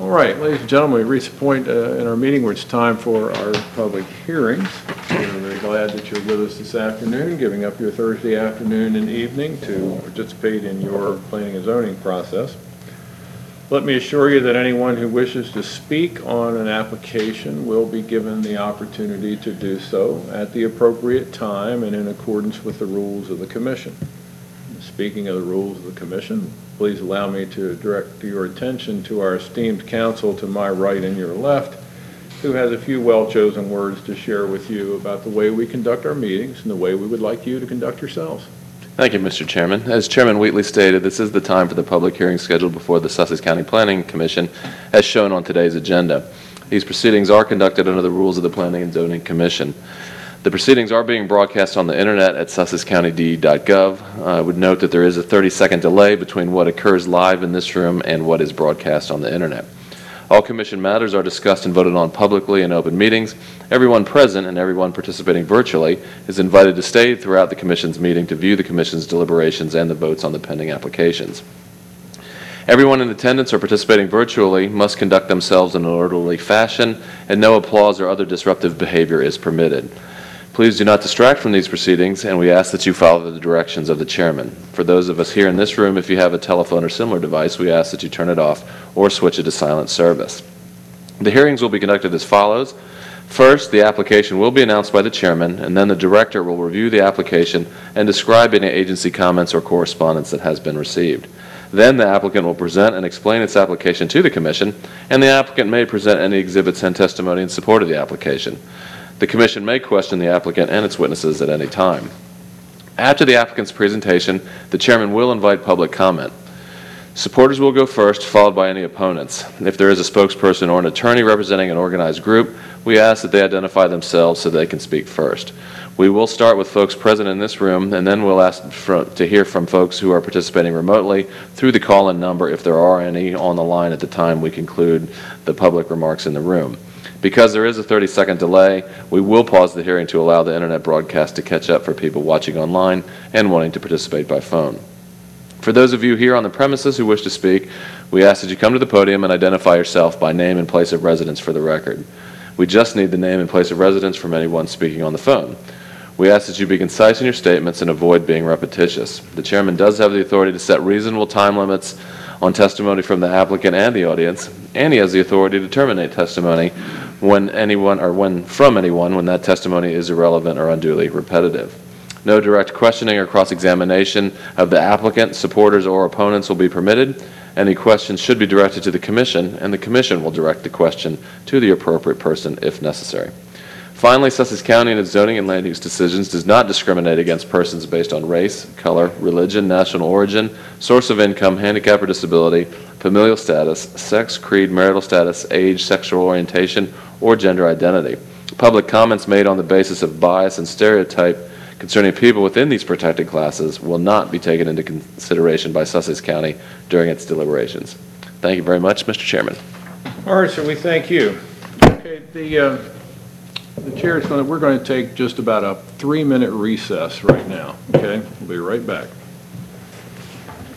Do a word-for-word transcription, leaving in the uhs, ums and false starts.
All right, ladies and gentlemen, we reached a point uh, in our meeting where it's time for our public hearings. We're very glad that you're with us this afternoon, giving up your Thursday afternoon and evening to participate in your planning and zoning process. Let me assure you that anyone who wishes to speak on an application will be given the opportunity to do so at the appropriate time and in accordance with the rules of the Commission. Speaking of the rules of the Commission, please allow me to direct your attention to our esteemed counsel to my right and your left, who has a few well-chosen words to share with you about the way we conduct our meetings and the way we would like you to conduct yourselves. Thank you, Mister Chairman. As Chairman Wheatley stated, this is the time for the public hearing scheduled before the Sussex County Planning Commission, as shown on today's agenda. These proceedings are conducted under the rules of the Planning and Zoning Commission. The proceedings are being broadcast on the internet at sussex county d e dot gov. I would note that there is a thirty second delay between what occurs live in this room and what is broadcast on the internet. All Commission matters are discussed and voted on publicly in open meetings. Everyone present and everyone participating virtually is invited to stay throughout the Commission's meeting to view the Commission's deliberations and the votes on the pending applications. Everyone in attendance or participating virtually must conduct themselves in an orderly fashion, and no applause or other disruptive behavior is permitted. Please do not distract from these proceedings, and we ask that you follow the directions of the chairman. For those of us here in this room, if you have a telephone or similar device, we ask that you turn it off or switch it to silent service. The hearings will be conducted as follows. First, the application will be announced by the chairman, and then the director will review the application and describe any agency comments or correspondence that has been received. Then the applicant will present and explain its application to the Commission, and the applicant may present any exhibits and testimony in support of the application. The Commission may question the applicant and its witnesses at any time. After the applicant's presentation, the chairman will invite public comment. Supporters will go first, followed by any opponents. If there is a spokesperson or an attorney representing an organized group, we ask that they identify themselves so they can speak first. We will start with folks present in this room, and then we'll ask for, to hear from folks who are participating remotely through the call-in number if there are any on the line at the time we conclude the public remarks in the room. Because there is a thirty second delay, we will pause the hearing to allow the internet broadcast to catch up for people watching online and wanting to participate by phone. For those of you here on the premises who wish to speak, we ask that you come to the podium and identify yourself by name and place of residence for the record. We just need the name and place of residence from anyone speaking on the phone. We ask that you be concise in your statements and avoid being repetitious. The chairman does have the authority to set reasonable time limits on testimony from the applicant and the audience, and he has the authority to terminate testimony when anyone or when from anyone when that testimony is irrelevant or unduly repetitive. No direct questioning or cross-examination of the applicant, supporters, or opponents will be permitted. Any questions should be directed to the Commission, and the Commission will direct the question to the appropriate person if necessary. Finally, Sussex County in its zoning and land use decisions does not discriminate against persons based on race, color, religion, national origin, source of income, handicap or disability, familial status, sex, creed, marital status, age, sexual orientation, or gender identity. Public comments made on the basis of bias and stereotype concerning people within these protected classes will not be taken into consideration by Sussex County during its deliberations. Thank you very much, Mister Chairman. All right, sir, we thank you. Okay, the, uh, the chair is going to, we're going to take just about a three minute recess right now. Okay, we'll be right back.